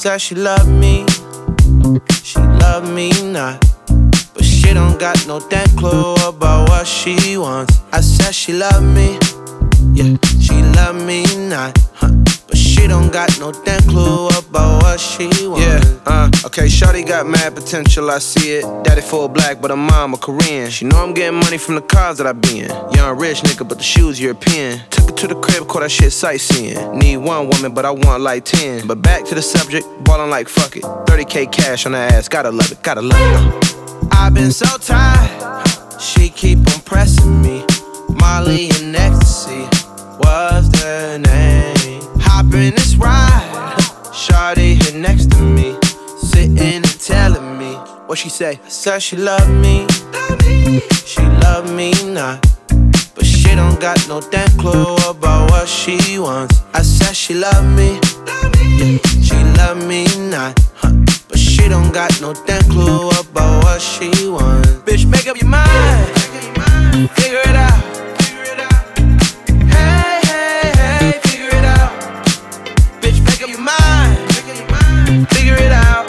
said she loved me, she loved me not. But she don't got no damn clue about what she wants. I said she loved me, yeah, she loved me not, but she don't got no damn clue about what she wants. Yeah, okay, shawty got mad potential, I see it. Daddy full black, but her mom a Korean. She know I'm getting money from the cars that I be in. Young rich nigga, but the shoes European. Took her to the crib, caught that shit sightseeing. Need one woman, but I want like 10. But back to the subject, ballin' like fuck it. 30K cash on her ass, gotta love it, gotta love it. I've been so tired, she keep on pressing me. Molly and ecstasy was the name. Hop in this ride, shawty here next to me, sitting and telling me what she say. I said she loved me, she loved me not, but she don't got no damn clue about what she wants. I said she loved me, yeah, she loved me not, but she don't got no damn clue about what she wants. Bitch, make up your mind, figure it out. Hey, hey, hey, figure it out. Bitch, make up your mind, figure it out.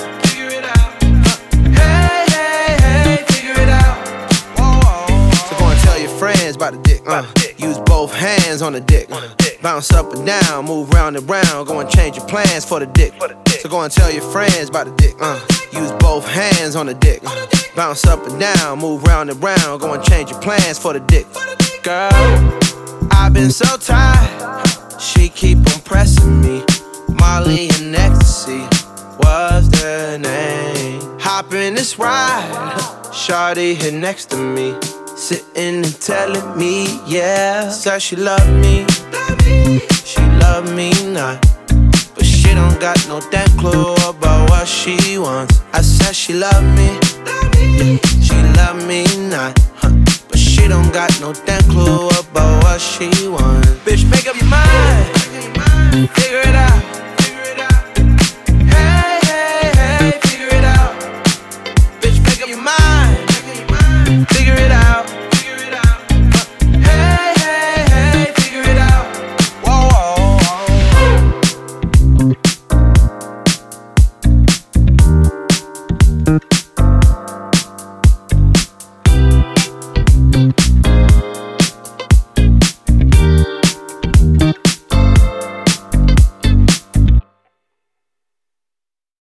Hey, hey, hey, figure it out. So go and tell your friends about the dick. Use both hands on the dick. Bounce up and down, move round and round. Go and change your plans for the dick. So go and tell your friends about the dick. Use both hands on the dick. Bounce up and down, move round and round. Go and change your plans for the dick. Girl, I've been so tired, she keep on pressing me. Molly and ecstasy was the name. Hop in this ride, shawty here next to me, sitting and telling me, yeah. Said she loved me, she loved me not, but she don't got no damn clue about what she wants. I said she loved me, yeah, she loved me not, but she don't got no damn clue about what she wants. Bitch, make up your mind, figure it out.